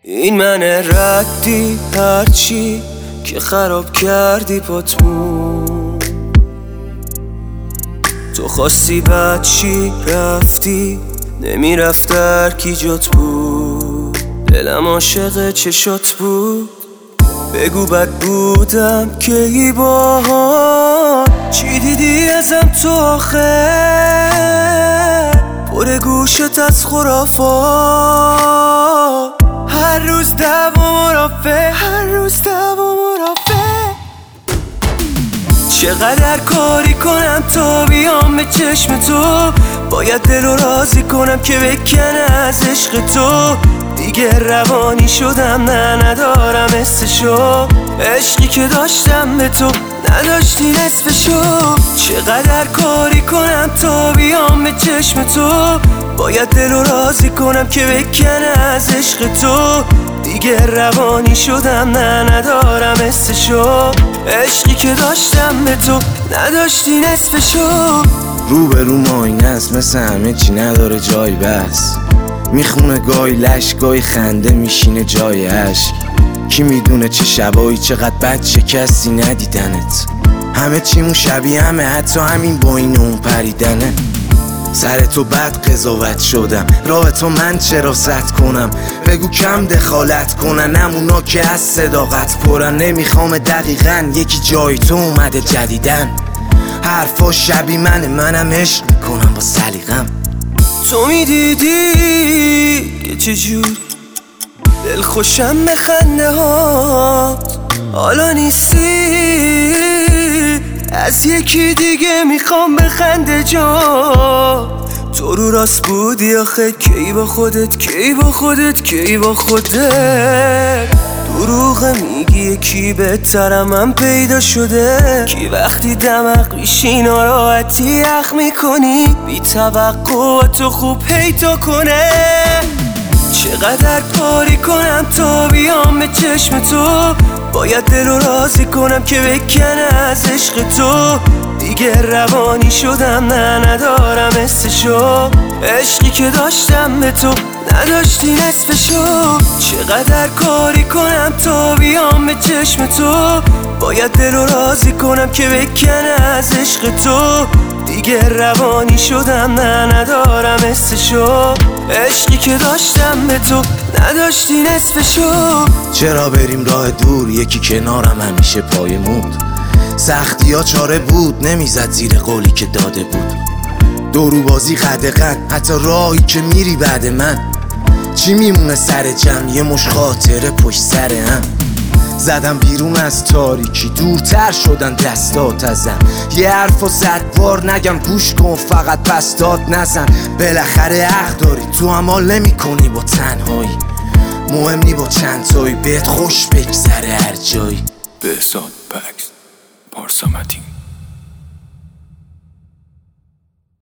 این من ردی هرچی که خراب کردی پاتمون. تو خواستی بد چی رفتی نمیرفت در کی جات بود. دلم عاشق چشات بود. بگو بد بودم که ای باها چی دیدی ازم تو آخه. پر گوشت از خرافات هر روز دعوا مرافع، هر روز دعوا مرافع. چقدر کاری کنم تا بیام به چشم تو. باید دلو راضی کنم که بکنه از عشق تو. دیگه روانی شدم نه ندارم حسشو. عشقی که داشتم به تو نداشتی نصفشو. چقدر کاری کنم تا بیام به چشم تو. باید دلو راضی کنم که بکنه از عشق تو. دیگه روانی شدم نه ندارم حسشو. عشقی که داشتم به تو نداشتی نصفشو. روبرو آینه است مثل همه چی نداره جای بس. میخونه گاهی لش گاهی خنده میشینه جای عشق. کی میدونه چه شبایی چقدر بد شکستی ندیدنت. همه چیمون شبیه همه حتی همین با این اون پریدنه. سر تو بد قضاوت شدم راه تو من چرا سد کنم. بگو کم دخالت کنن همونا که از صداقت پرن. نمیخوام دقیقا یکی جای تو اومده جدیدن. حرفا شبی منم عشق میکنم با سلیقم. تو میدیدی که چجوری دل خوشم به خنده هات. حالا نیستی از یکی دیگه میخوام بخنده جا. تو رو راست بودی آخه کی با خودت کی با خودت کی با خودت. دروغ میگی یکی بهترم من پیدا شده. کی وقتی دمق بیشی ناراحتی یخ میکنی. بی توقع تو خوب پیدا کنه. چقدر کاری کنم تا بیام به چشم تو. باید دلو راضی کنم که بکنه از عشق تو. دیگه روانی شدم نه ندارم حسشو. عشقی که داشتم به تو نداشتی نصفشو. چقدر کاری کنم تا بیام به چشم تو. باید دلو راضی کنم که بکنه از عشق تو. دیگه روانی شدم نه ندارم حسشو. عشقی که داشتم به تو نداشتی نصفشو. چرا بریم راه دور یکی کنارم همیشه پایمون. سختی ها چاره بود نمیزد زیر قولی که داده بود. دوروبازی قدقن حتی راهی که میری بعد من. چی میمونه سر جمع یه مش خاطره پشت سر هم. زدم بیرون از تاریکی دورتر شدن دستات ازم. یه حرف و 100 بار نگم گوش کن فقط پس داد نزن. بالاخره حق داری تو هم حال نمی کنی با تنهایی. مهم نی با چند تایی بهت خوش بگذره هر جایی. بهزاد پکس پارسا متین.